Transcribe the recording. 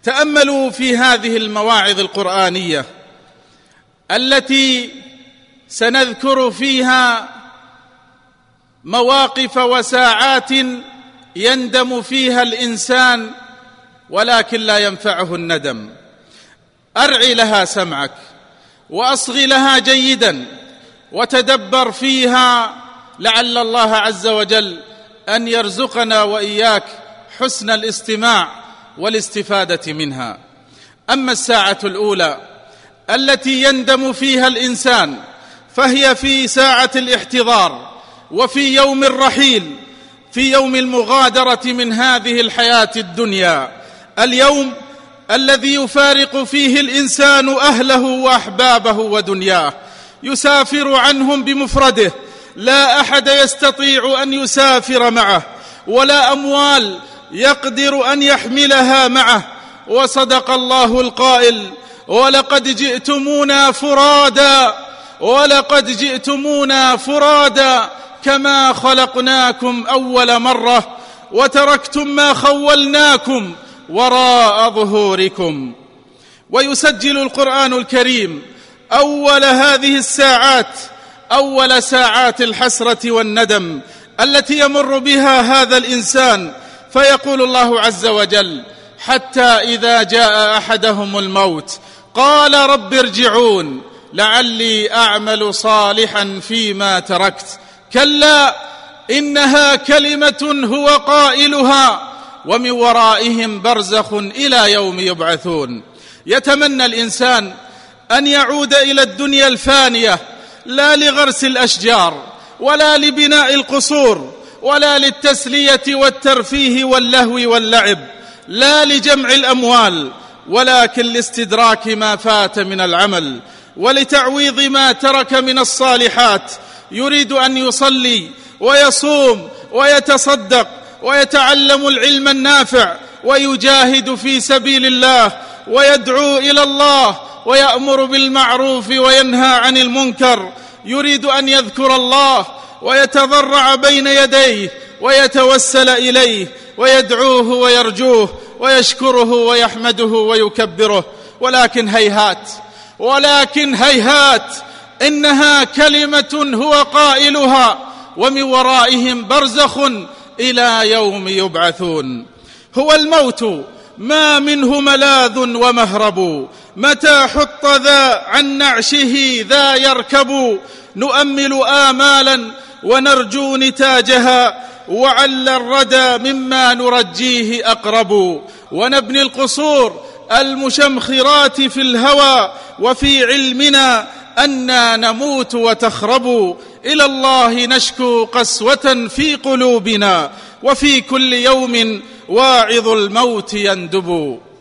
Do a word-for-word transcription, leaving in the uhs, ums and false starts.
تأملوا في هذه المواعظ القرآنية التي سنذكر فيها مواقف وساعات يندم فيها الإنسان ولكن لا ينفعه الندم. أرعي لها سمعك وأصغ لها جيدا وتدبر فيها، لعل الله عز وجل أن يرزقنا وإياك حسن الاستماع والاستفادة منها. أما الساعة الأولى التي يندم فيها الإنسان فهي في ساعة الاحتضار وفي يوم الرحيل، في يوم المغادرة من هذه الحياة الدنيا، اليوم الذي يفارق فيه الإنسان أهله وأحبابه ودنياه، يسافر عنهم بمفرده، لا أحد يستطيع أن يسافر معه ولا أموال يقدر أن يحملها معه. وصدق الله القائل: ولقد جئتمونا فرادا ولقد جئتمونا فرادا كما خلقناكم أول مرة وتركتم ما خولناكم وراء ظهوركم. ويسجل القرآن الكريم أول هذه الساعات، أول ساعات الحسرة والندم التي يمر بها هذا الإنسان، فيقول الله عز وجل: حتى إذا جاء أحدهم الموت قال رب ارجعون لعلي أعمل صالحا فيما تركت كلا إنها كلمة هو قائلها ومن ورائهم برزخ إلى يوم يبعثون. يتمنى الإنسان أن يعود إلى الدنيا الفانية، لا لغرس الأشجار ولا لبناء القصور ولا للتسلية والترفيه واللهو واللعب، لا لجمع الأموال، ولكن لاستدراك ما فات من العمل ولتعويض ما ترك من الصالحات. يريد أن يصلي ويصوم ويتصدق ويتعلم العلم النافع ويجاهد في سبيل الله ويدعو إلى الله ويأمر بالمعروف وينهى عن المنكر. يريد أن يذكر الله ويتضرع بين يديه ويتوسل إليه ويدعوه ويرجوه ويشكره ويحمده ويكبره، ولكن هيهات ولكن هيهات إنها كلمة هو قائلها ومن ورائهم برزخ إلى يوم يبعثون. هو الموت ما منه ملاذ ومهرب، متى حط ذا عن نعشه ذا يركب. نؤمل آمالا ونرجو نتاجها، وعل الردى مما نرجيه أقرب. ونبني القصور المشمخرات في الهوى، وفي علمنا أنا نموت وتخرب. إلى الله نشكو قسوة في قلوبنا، وفي كل يوم واعظ الموت يندب.